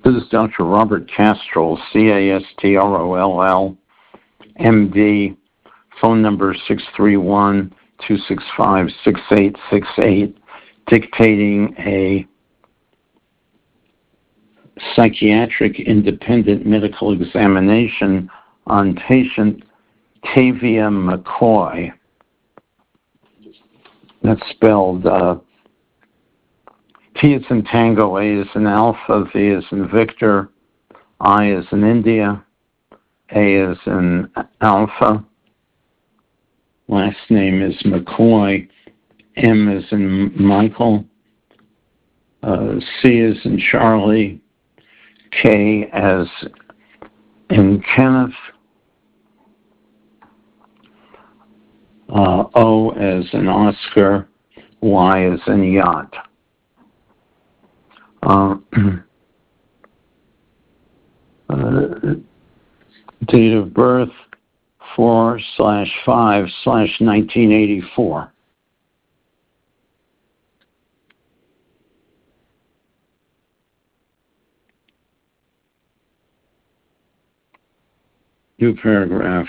This is Dr. Robert Castrol, Castroll, MD, phone number 631-265-6868, dictating a psychiatric independent medical examination on patient Tavia McCoy. That's spelled T is in Tango, A is in Alpha, V is in Victor, I is in India, A is in Alpha. Last name is McCoy, M is in Michael, C is in Charlie, K as in Kenneth, O as in Oscar, Y as in Yacht. Date of birth 4/5/1984. New paragraph.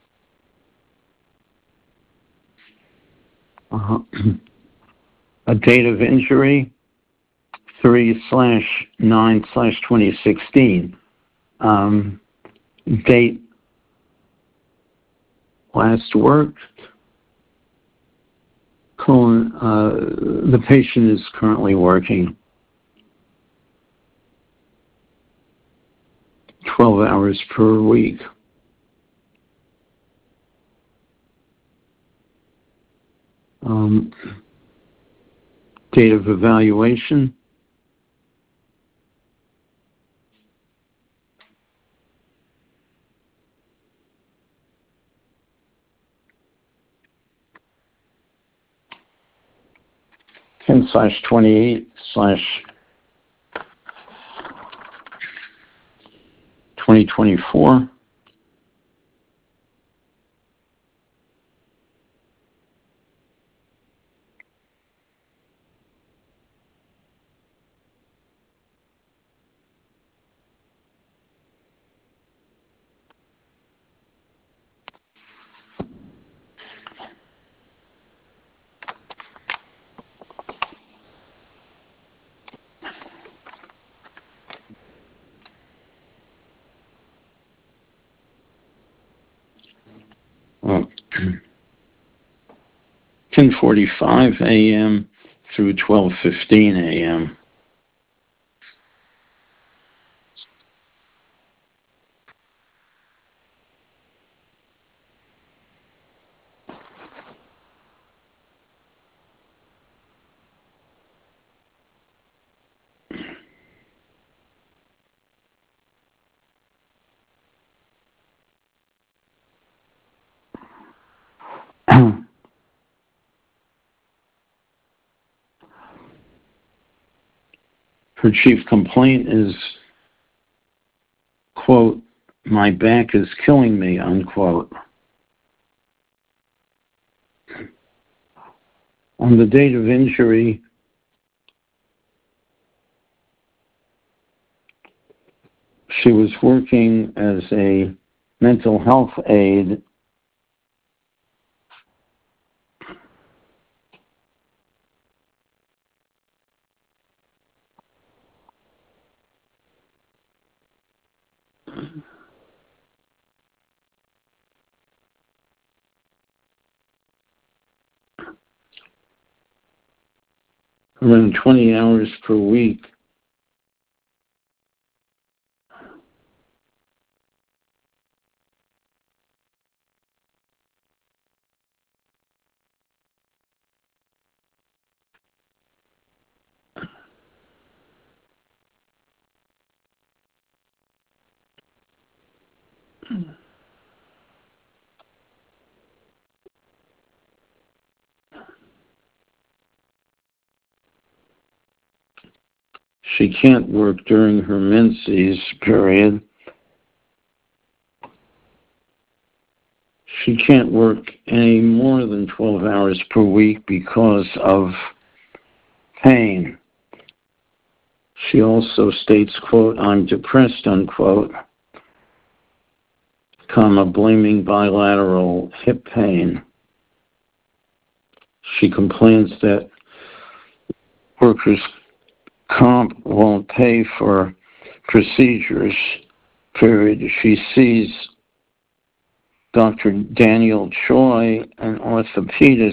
A date of injury 3/9/2016. Date last worked. The patient is currently working 12 hours per week. Date of evaluation 10/28/2024. Uh, 10:45 a.m. through 12:15 a.m. Her chief complaint is, quote, "My back is killing me," unquote. On the date of injury, she was working as a mental health aide around 20 hours per week. She can't work during her menses period. She can't work any more than 12 hours per week because of pain. She also states, quote, "I'm depressed," unquote, comma, blaming bilateral hip pain. She complains that workers' comp won't pay for procedures, period. She sees Dr. Daniel Choi, an orthopedist,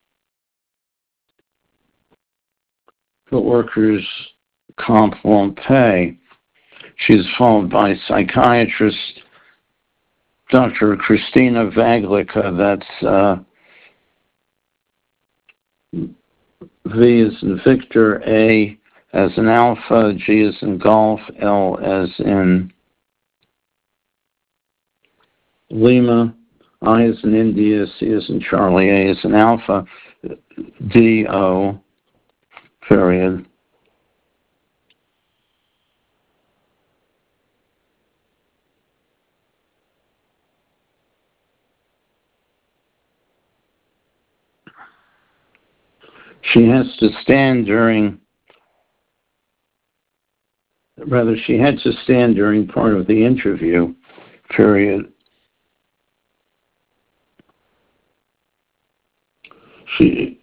but workers' comp won't pay. She's followed by psychiatrist Dr. Christina Vaglica, that's V as in Victor, A as in Alpha, G as in Golf, L as in Lima, I as in India, C as in Charlie, A as in Alpha, D, O, period. She has to stand during, rather, she had to stand during part of the interview, period. She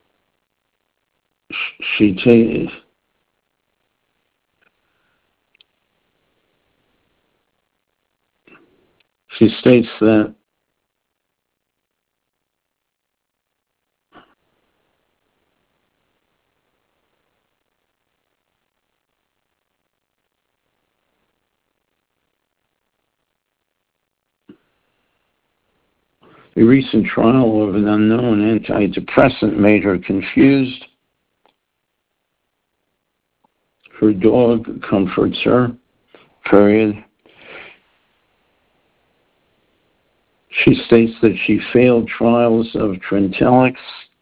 states that a recent trial of an unknown antidepressant made her confused. Her dog comforts her, period. She states that she failed trials of Trintellix,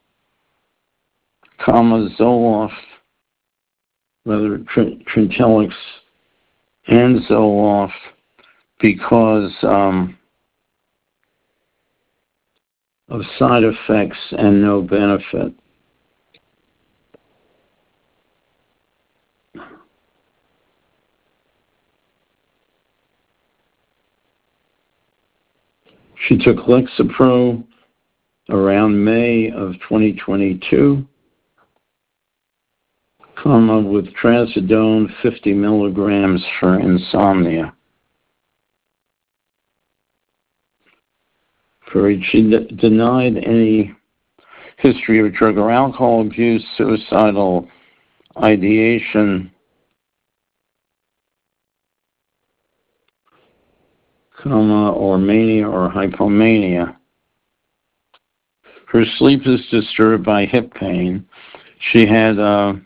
Zoloft, whether Trintellix and Zoloft, because of side effects and no benefit. She took Lexapro around May of 2022, with trazodone 50 milligrams for insomnia. She denied any history of drug or alcohol abuse, suicidal ideation, or mania or hypomania. Her sleep is disturbed by hip pain. She had a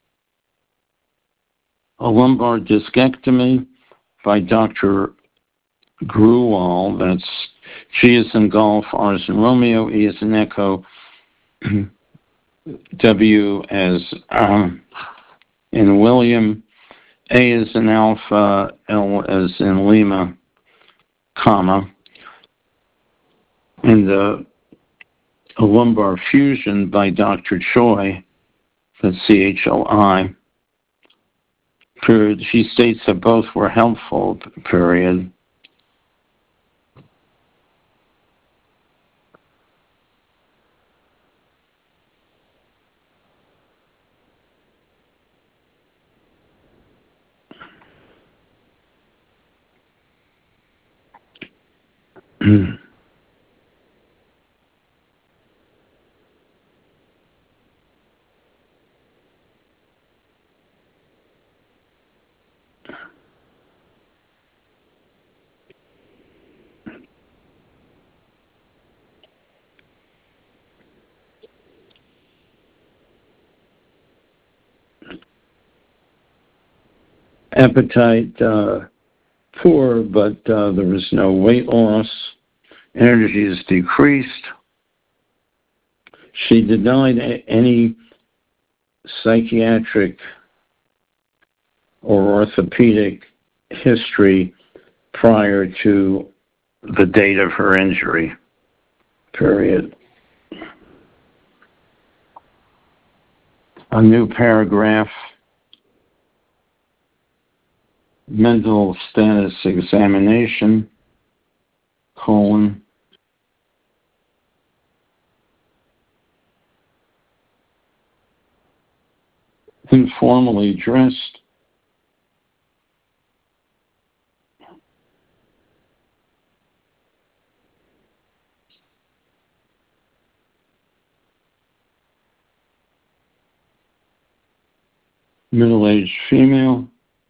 lumbar discectomy by Dr. Gruwal. That's G as in Golf, R as in Romeo, E as in Echo, W as in William, A as in Alpha, L as in Lima, and a lumbar fusion by Dr. Choi, that's CHOI, period. She states that both were helpful, period. Appetite poor, but there was no weight loss. Energy is decreased. She denied any psychiatric or orthopedic history prior to the date of her injury, period. A new paragraph. mental status examination, colon, informally dressed, middle-aged female,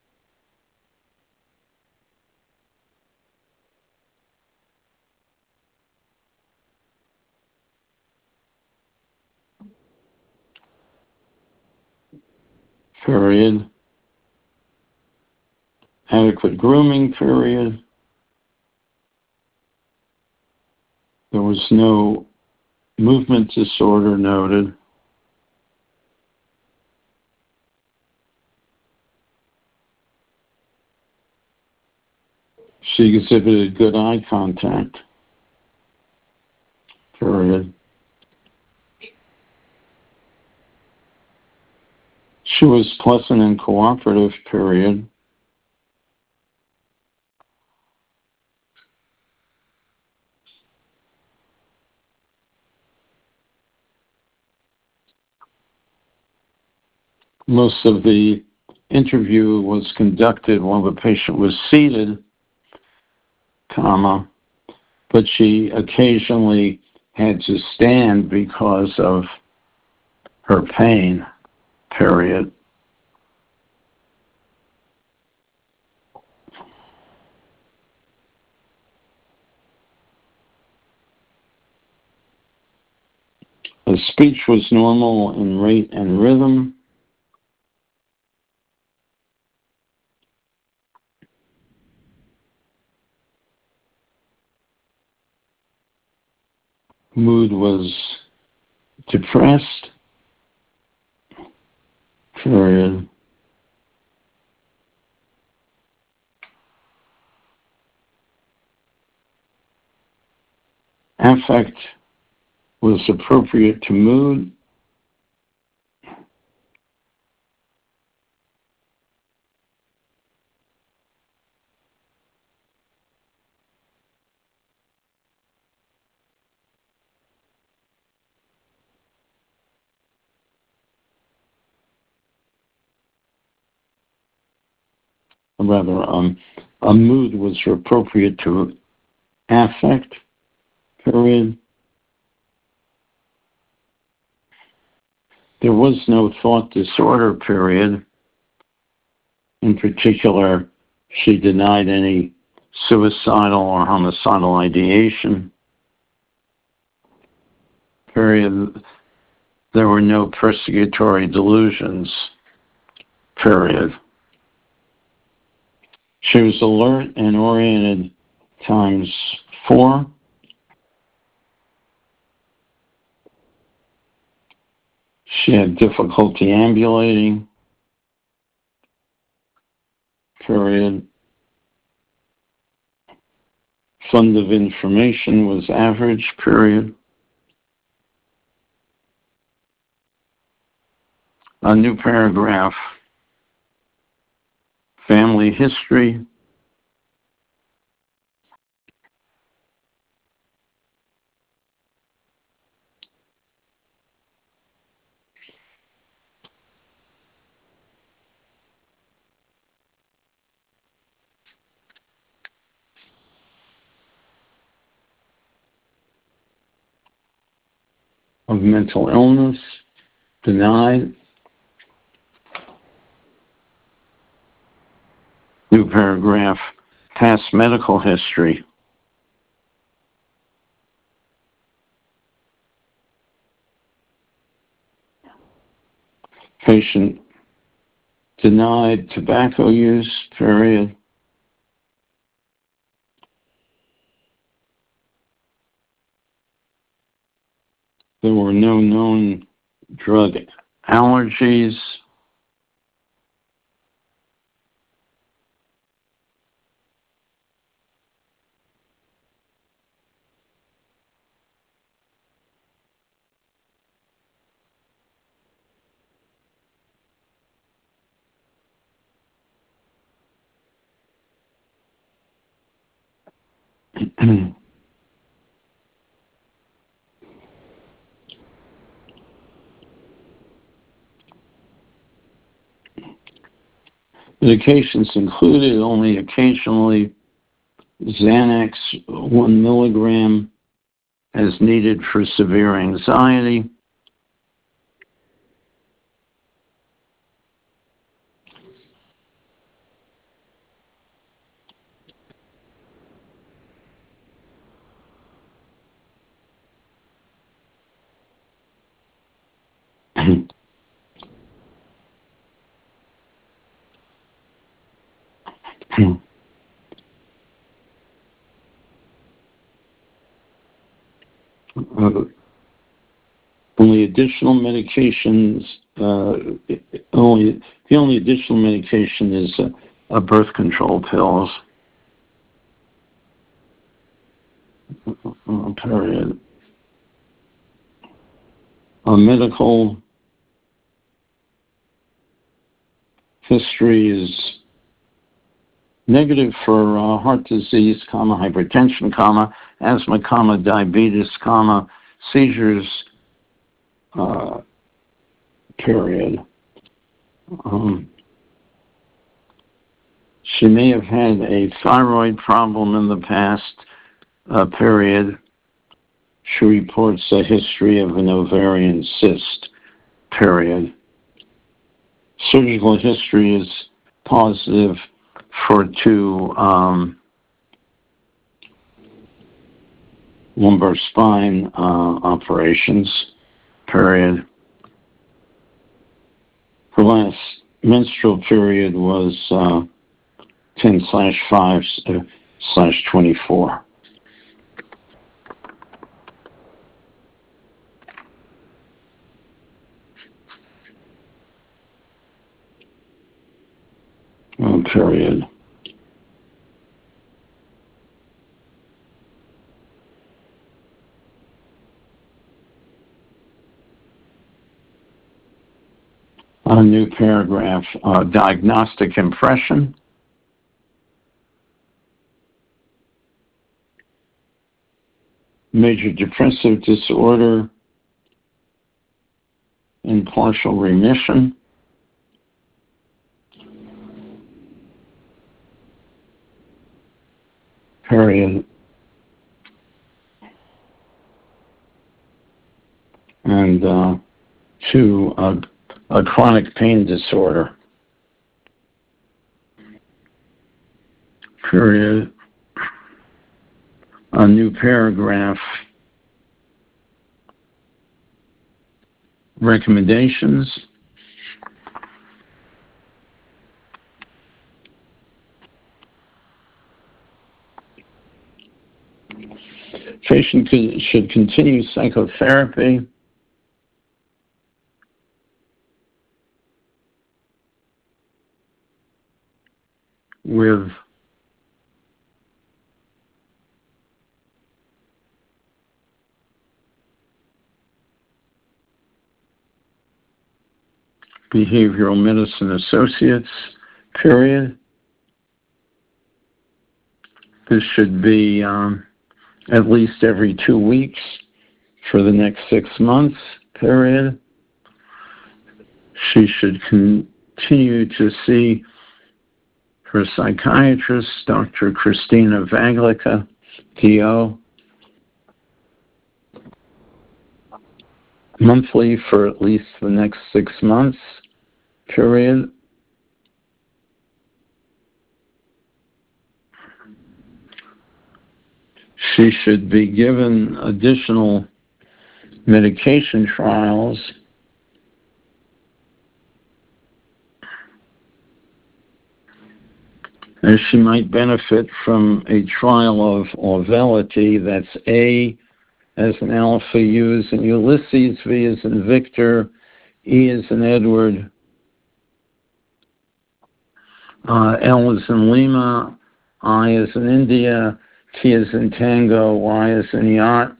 period, adequate grooming, period. There was no movement disorder noted. She exhibited good eye contact, period. She was pleasant and cooperative, period. Most of the interview was conducted while the patient was seated, comma, but she occasionally had to stand because of her pain, period. The speech was normal in rate and rhythm. Mood was depressed, period. Affect was appropriate to mood. Rather, a mood was appropriate to affect, period. There was no thought disorder, period. In particular, she denied any suicidal or homicidal ideation, period. There were no persecutory delusions, period. She was alert and oriented times 4. She had difficulty ambulating, period. Fund of information was average, period. A new paragraph. Family history. Of mental illness, denied. New paragraph, past medical history. Patient denied tobacco use, period. There were no known drug allergies. Medications included only occasionally Xanax 1 milligram as needed for severe anxiety. Only additional medications, the only additional medication is birth control pills. Period. A medical history is negative for heart disease, hypertension, asthma, diabetes, seizures, period. She may have had a thyroid problem in the past, period. She reports a history of an ovarian cyst, period. Surgical history is positive for 2 lumbar spine operations, period. Her last menstrual period was 10/5/24. Period. A new paragraph, diagnostic impression. Major depressive disorder in partial remission. Period. And 2, a chronic pain disorder. Period. A new paragraph. Recommendations. Patient should continue psychotherapy. With behavioral medicine associates, period. This should be at least every 2 weeks for the next 6 months, period. She should continue to see her psychiatrist, Dr. Christina Vaglica, DO, monthly for at least the next 6 months, period. She should be given additional medication trials as she might benefit from a trial of Auvelity, that's A as in Alpha, U as in Ulysses, V as in Victor, E as in Edward, L as in Lima, I as in India, T as in Tango, Y as in Yacht.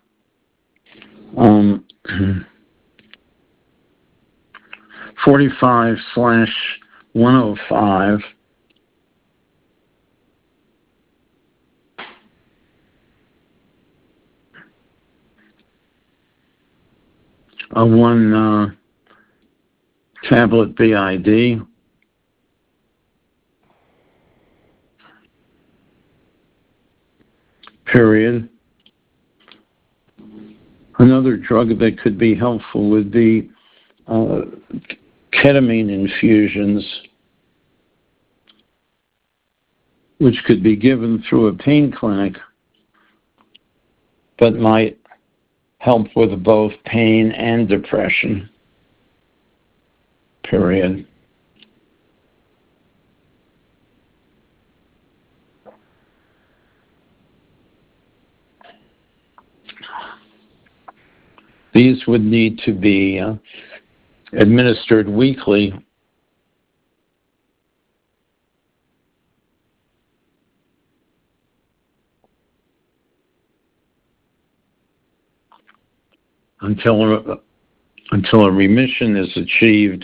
45/105. one tablet BID. Period. Another drug that could be helpful would be ketamine infusions, which could be given through a pain clinic, but might help with both pain and depression. Period. These would need to be administered weekly until a remission is achieved,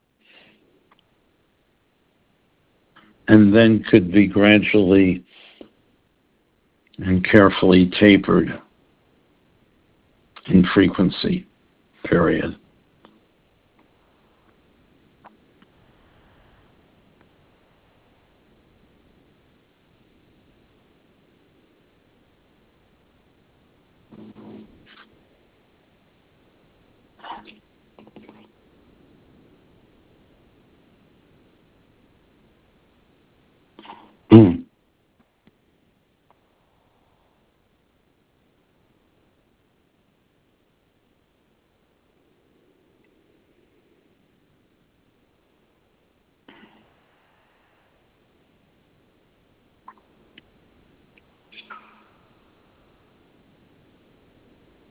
and then could be gradually and carefully tapered in frequency. Period.